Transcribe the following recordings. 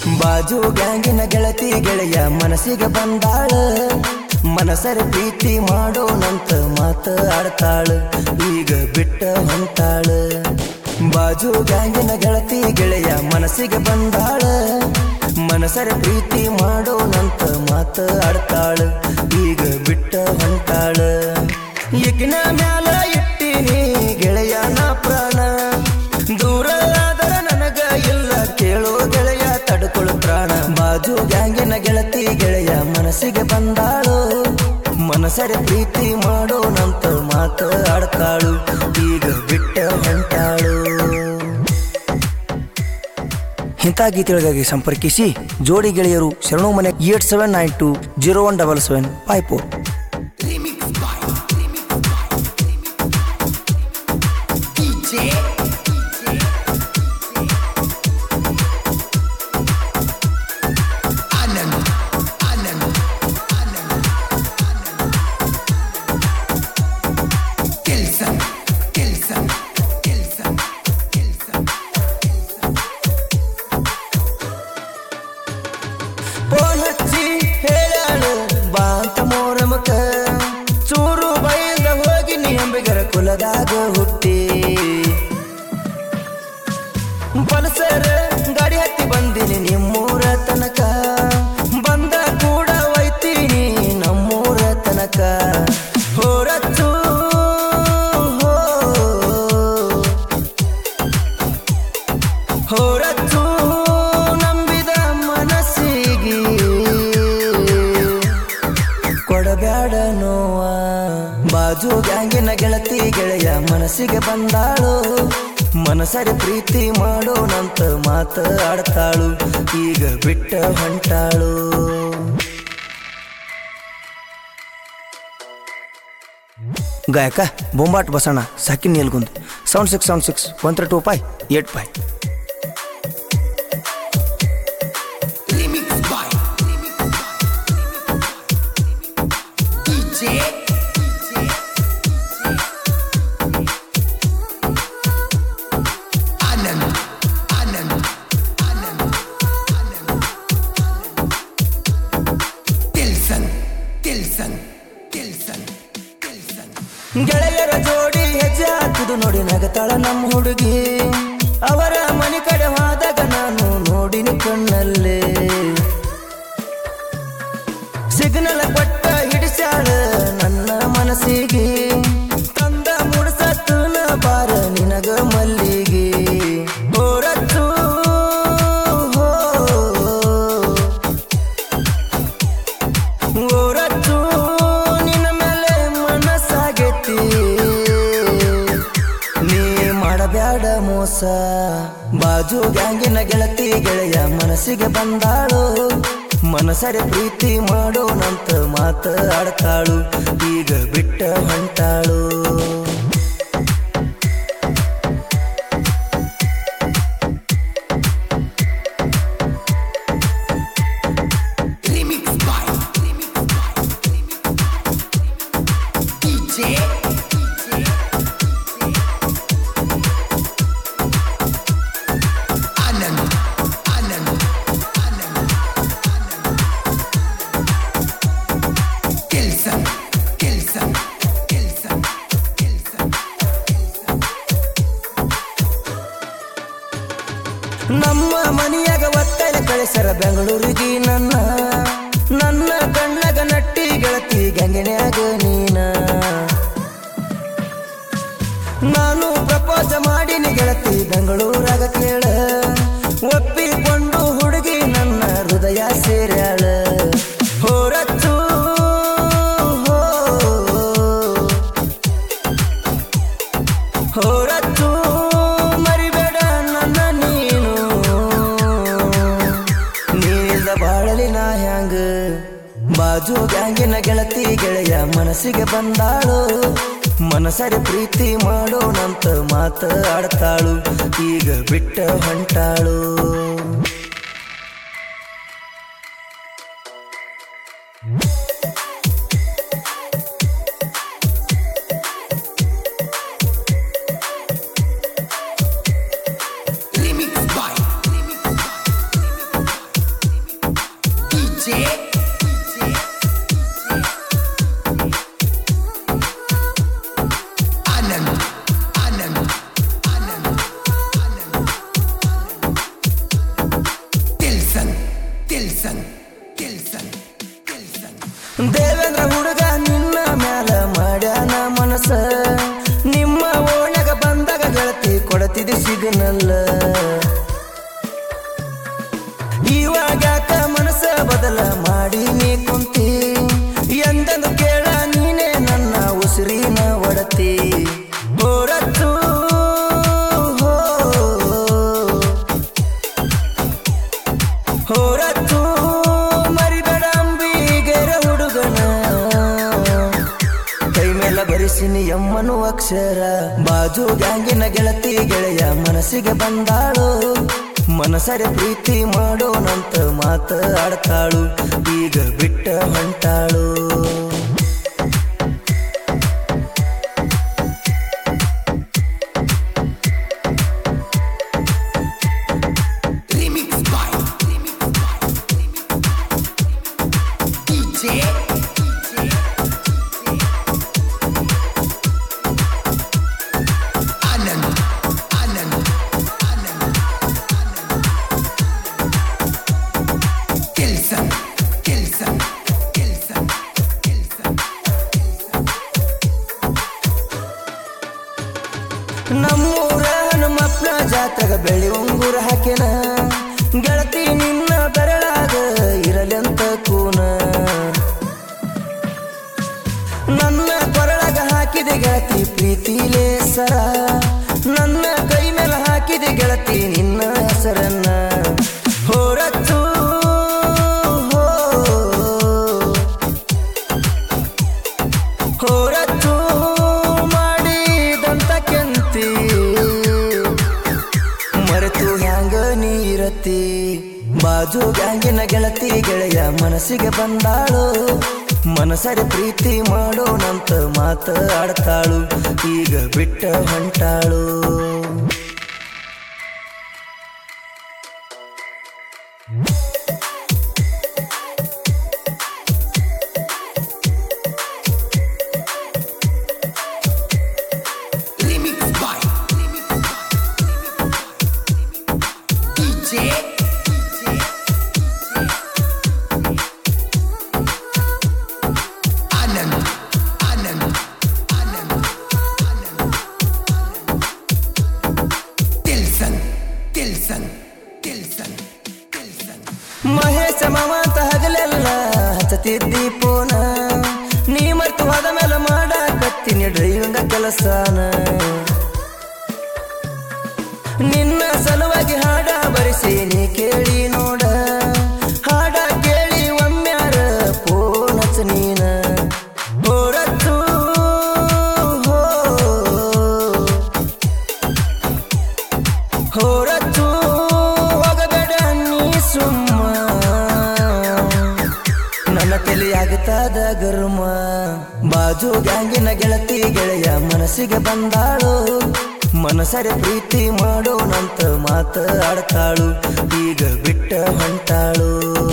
ಬಾಜು ಗ್ಯಾಂಗಿನ ಗೆಳತಿ ಗೆಳೆಯ ಮನಸ್ಸಿಗೆ ಬಂದಾಳ ಮನಸರ ಪ್ರೀತಿ ಮಾಡೋಣಂತ ಮಾತ ಆಡ್ತಾಳ ಈಗ ಬಿಟ್ಟ ಹೊಂಟಾಳ ಬಾಜು ಗ್ಯಾಂಗಿನ ಗೆಳತಿ ಗೆಳೆಯ ಮನಸ್ಸಿಗೆ ಬಂದಾಳ ಮನಸರ ಪ್ರೀತಿ ಮಾಡೋಣಂತ ಮಾತ ಆಡ್ತಾಳ ಈಗ ಬಿಟ್ಟ ಹೊಂಟಾಳ ಈಗಿನ ಮ್ಯಾಲ ಇಟ್ಟಿನಿ ಗೆಳೆಯನ ಪ್ರಾಣ ದೂರ ಆದರ ನನಗ ಇಲ್ಲ ಕೇಳೋ ಗೆಳೆಯ ತಡ್ಕೊಳ್ಳು ಪ್ರಾಣ ಬಾಜು ಗ್ಯಾಂಗಿನ ಗೆಳತಿ ಗೆಳೆಯ ಮನಸ್ಸಿಗೆ ಬಂದಾಳು ಮನಸರ ಪ್ರೀತಿ ಮಾಡೋಣಂತ ಮಾತ ಆಡ್ತಾಳು ಈಗ ಬಿಟ್ಟ ಹೊಂಟಾಳು ಇಂಥ ಗೀತೆಗಳಿಗಾಗಿ ಸಂಪರ್ಕಿಸಿ ಜೋಡಿ ಗೆಳೆಯರು ಶರಣು ಮನೆ 8792017754 ಚೂರು ಬೈದ ಹೋಗಿ ನಿಂಬಿಗರ ಕುಲದಾಗ ಹುಟ್ಟಿ ಪಲ್ಸರ್ ಗಾಡಿ ಹತ್ತಿ ಬಂದಿನಿ ನಿಮ್ಮೂರ ತನಕ ಬಂದ ಕೂಡ ಒಯ್ತೀನಿ ನಮ್ಮೂರ ತನಕ ಹೊರಚ್ಚು ಹೊರಚ್ಚು ನಂಬಿದ ಮನಸ್ಸಿಗೆ ಕೊಡಬ್ಯಾಡ ನೋವ ಬಾಜು ಗ್ಯಾಂಗಿನ ಗೆಳತಿ ಗೆಳೆಯ ಮನಸ್ಸಿಗೆ ಬಂದಾಳು ಮನಸರ ಪ್ರೀತಿ ಮಾಡೋಣಂತ ಮಾತ ಆಡ್ತಾಳು ಈಗ ಬಿಟ್ಟ ಹೊಂಟಾಳು ಗಾಯಕ ಬೊಂಬಾಟ್ ಬಸಣ್ಣ ಸಾಕಿನ್ ನಿಲ್ಗುಂದ್ 7676 1328585 ಗೆಳೆಯರ ಜೋಡಿ ಹೆಜ್ಜೆ ಹಾಕುದು ನೋಡಿ ನಗತಾಳ ನಮ್ಮ ಹುಡುಗಿ ಅವರ ಮನೆ ಕಡೆ ಹೋದಾಗ ನಾನು ನೋಡಿನಿ ಕಣ್ಣಲ್ಲೇ ಸಿಗ್ನಲ್ ಕೊಟ್ಟ ಹಿಡಿಸ್ಯಾಳ ನನ್ನ ಮನಸ್ಸಿಗೆ ತಂದ ಮುಡ್ಸತ್ತನ ಬಾರ ನಿನಗ ಮಲ್ಲಿಗೆ ಹೊರಚ್ಚು ಹೊರಚ್ಚು ನಿನ್ನ ಮೇಲೆ ಮನಸ್ಸಾಗೈತಿ ನೀ ಮಾಡಬ್ಯಾಡ ಮೋಸ ಬಾಜು ಗ್ಯಾಂಗಿನ ಗೆಳತಿ ಗೆಳೆಯ ಮನಸ್ಸಿಗೆ ಬಂದಾಳು ಮನಸರ ಪ್ರೀತಿ ಮಾಡೋಣಂತ ಮಾತ ಆಡ್ತಾಳು ಈಗ ಬಿಟ್ಟ ಹೊಂಟಾಳು ನಮ್ಮ ಮನೆಯಾಗ ಒತ್ತಡ ಕಳಿಸರ ಬೆಂಗಳೂರಿಗೆ ನನ್ನ ಕಣ್ಣಗ ನಟ್ಟಿ ಗೆಳತಿ ಗಂಗೆನ್ಯಾಗ ನೀನ ನಾನು ಪ್ರಪೋಸ ಮಾಡಿನಿ ಗೆಳತಿ ಬೆಂಗಳೂರಾಗ ಕೇಳ ಒಪ್ಪಿಕೊಂಡು ಹುಡುಗಿ ನನ್ನ ಹೃದಯ ಸೇರ್ಯಾಳ ಹೊರಚ್ಚು ಹೊರಚ್ಚು ಮರಿಬೇಡ ನನ್ನ ನೀನು ನೀನಿಲ್ದ ಬಾಳಲಿ ನಾ ಹ್ಯಾಂಗ ಬಾಜು ಗ್ಯಾಂಗಿನ ಗೆಳತಿ ಗೆಳೆಯ ಮನಸ್ಸಿಗೆ ಬಂದಾಳು ಮನಸರ ಪ್ರೀತಿ ಮಾಡೋಣಂತ ಮಾತ ಆಡ್ತಾಳು ಈಗ ಬಿಟ್ಟ ಹೊಂಟಾಳು ಬಡದಿದೆ ಸಿಗನಲ್ಲ. ಇವಾಗ್ಯಾಕ ಮನಸ್ಸ ಬದಲ ಮಾಡಿ ನೀ ಕುಂತಿ, ಎಂದೆಂದು ಕೇಳ ನೀನೇ ನನ್ನ ಉಸಿರಿನ ಒಡತಿ. ಹೋರತ್ತು ಹೋರತ್ತು ಮರಿಬೇಡ ಅಂಬಿಗರ ಹುಡುಗನ, ಕೈ ಮೇಲ ಬರಿಸಿನಿ ಎಮ್ಮನು ಅಕ್ಷರ. ಬಾಜು ಗ್ಯಾಂಗಿನ ಗೆಳತಿ ಗೆಳೆಯ ಮನಸ್ಸಿಗೆ ಬಂದಾಳು, ಮನಸರೆ ಪ್ರೀತಿ ಮಾಡೋನಂತ ಮಾತ ಆಡ್ತಾಳು, ಈಗ ಬಿಟ್ಟ ಹೊಂಟಾಳು. ನಮ್ಮೂರ ಹನುಮಪ್ಪನ ಜಾತ್ರೆಗ ಬೆಳಿ ಉಂಗುರ ಹಾಕಿನ, ಗೆಳತಿ ನಿನ್ನ ಬೆರಳಾಗ ಇರಲೆಂತ ಕೂನ. ನನ್ನ ಕೊರಳಾಗ ಹಾಕಿದೆ ಗೆಳತಿ ಪ್ರೀತಿಲೇ ಸರ, ನನ್ನ ಕೈ ಮೇಲೆ ಹಾಕಿದೆ ಗೆಳತಿ ನಿನ್ನ ಹೆಸರನ್ನ. ಹೋರತ್ತು ಹೋರತ್ತು ಮಾಡಿದಂತ ಕೆಂತಿ, ಮರೆತು ಹ್ಯಾಂಗ ನೀರತಿ. ಬಾಜು ಗ್ಯಾಂಗಿನ ಗೆಳತಿ ಗೆಳೆಯ ಮನಸ್ಸಿಗೆ ಬಂದಾಳು, ಮನಸರೆ ಪ್ರೀತಿ ಮಾಡೋನಂತ ಮಾತ ಆಡ್ತಾಳು, ಈಗ ಬಿಟ್ಟ ಹೊಂಟಾಳು. ಮಹೇಶ ಮಾವಂತ ಹಗಲೆಲ್ಲ ಹಚ್ಚತಿದ್ದಿ ಪೋನ, ನೀ ಮರ್ತು ಹೋದ ಮೇಲೆ ಮಾಡಾಕತ್ತೀನಿ ಡ್ರೈವಿಂಗ ಕೆಲಸನ. ನಿನ್ನ ಸಲುವಾಗಿ ಹಾಡ ಬರಿಸೀನಿ ಕೇಳಿ ನೋಡ, ಹಾಡ ಕೇಳಿ ಒಮ್ಮ್ಯಾರ ಫೋನ್ ಹಚ್ಚ ನೀನ. ಹೋರತ್ತು ಹೋರತ್ತು ಹೋಗಬೇಡ ನೀ ಸುಮ್ಮ, ನನ್ನ ತಲೆಯಾಗುತ್ತಾದ ಗರ್ಮ. ಬಾಜು ಗ್ಯಾಂಗಿನ ಗೆಳತಿ ಗೆಳೆಯ ಮನಸ್ಸಿಗೆ ಬಂದಾಳು, ಮನಸರೆ ಪ್ರೀತಿ ಮಾಡೋನಂತ ಮಾತ ಆಡ್ತಾಳು, ಈಗ ಬಿಟ್ಟ ಹೊಂಟಾಳು.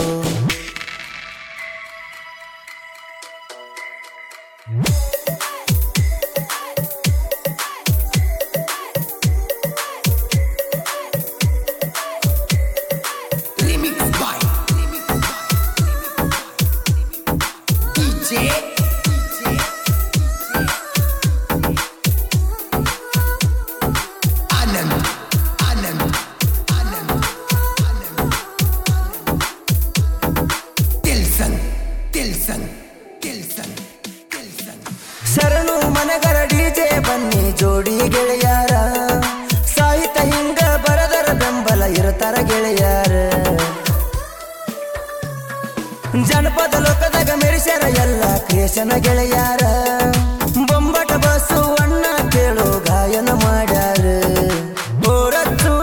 ಶರಣು ಮನೆಗರ ಡಿಜೆ ಬನ್ನಿ ಜೋಡಿ ಗೆಳೆಯಾರ, ಸಾಹಿತ್ಯ ಹಿಂಗ ಬರದರ ಬೆಂಬಲ ಇರತಾರ ಗೆಳೆಯಾರ. ಜನಪದ ಲೋಕದಾಗ ಮೆರೆಸ್ಯಾರ ಎಲ್ಲ ಕ್ರಿಯೇಷನ ಗೆಳೆಯಾರ, ಬೊಂಬಟ ಬಸ್ಸು ಅಣ್ಣ ಕೇಳೋ ಗಾಯನ ಮಾಡ್ಯಾರ. ಹೋರತ್ತು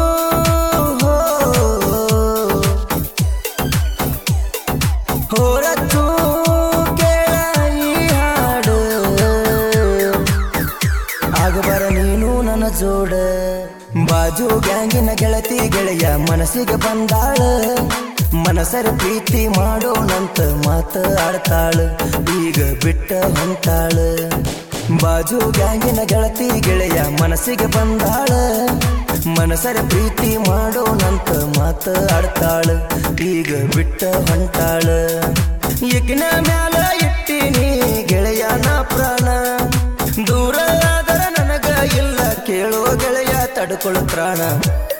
ಹೋರತ್ತು ಕೇಳ ಈ ಹಾಡು, ಆಗಬರ ನೀನು ನನ್ನ ಜೋಡ. ಬಾಜು ಗ್ಯಾಂಗಿನ ಗೆಳತಿ ಗೆಳೆಯ ಮನಸ್ಸಿಗೆ ಬಂದಾಳ, ಮನಸರ ಪ್ರೀತಿ ಮಾಡೋನಂತ ಮಾತ ಆಡ್ತಾಳ, ಈಗ ಬಿಟ್ಟ ಹೊಂಟಾಳ. ಬಾಜು ಗ್ಯಾಂಗಿನ ಗೆಳತಿ ಗೆಳೆಯ ಮನಸ್ಸಿಗೆ ಬಂದಾಳ, ಮನಸರ ಪ್ರೀತಿ ಮಾಡೋನಂತ ಮಾತ ಆಡ್ತಾಳ, ಈಗ ಬಿಟ್ಟ ಹೊಂಟಾಳ. ಈಗಿನ ಮ್ಯಾಲ ಇಟ್ಟಿನಿ ಗೆಳೆಯನ ಪ್ರಾಣ, ದೂರ ಆದರ ನನಗ ಇಲ್ಲ ಕೇಳೋ ಗೆಳೆಯ ತಡ್ಕೋ ಕಳ್ಕೊಳ್ಳೋ ತ್ರಾಣ